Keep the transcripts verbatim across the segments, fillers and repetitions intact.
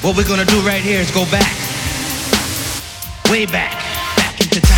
What we're gonna do right here is go back, way back, back into time.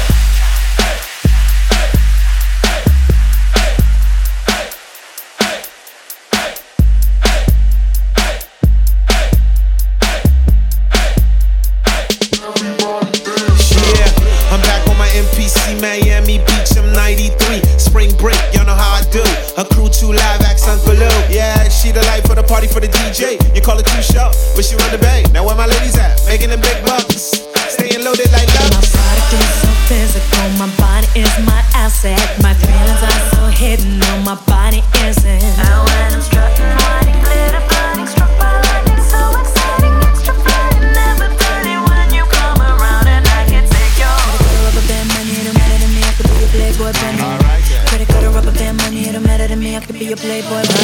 Yeah, I'm back on my M P C, Miami Beach, I'm ninety-three. Spring break, y'all know how I do. A crew two live acts, Uncle Lou. Yeah, she the light for the party for the D J. You call it too short, but she run the bank. Now where my ladies at? Making them big bucks. Staying loaded like love. My body is so physical, my body is my asset. My feelings are so hidden, no, my body isn't. And when I'm strutting, whining, glitter, burning, struck by lightning, so exciting, extra flying, never dirty when you come around and I can take your. Pretty good rubber band money, it don't matter to me, I could be a playboy bunny. Alright, yeah. Pretty good rubber band money, it don't matter to me, I could be a playboy bunny.